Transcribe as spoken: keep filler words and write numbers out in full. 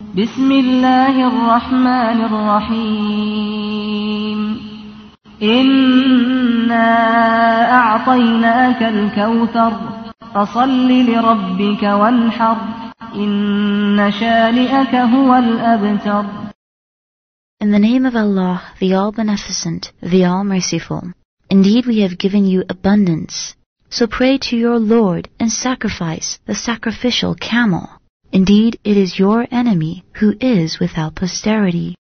بسم الله الرحمن الرحيم إنا أعطيناك الكوثر فصل لربك وانحر إن شانئك هو الأبتر. In the name of Allah, the All-Beneficent, the All-Merciful. Indeed, we have given you abundance. So pray to your Lord and sacrifice the sacrificial camel. Indeed, it is your enemy who is without posterity.